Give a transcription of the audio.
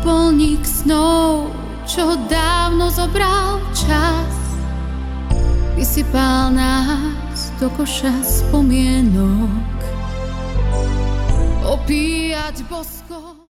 Kúpolník snov, čo dávno zobral čas, vysypal nás do koša spomienok. Opíjať bosko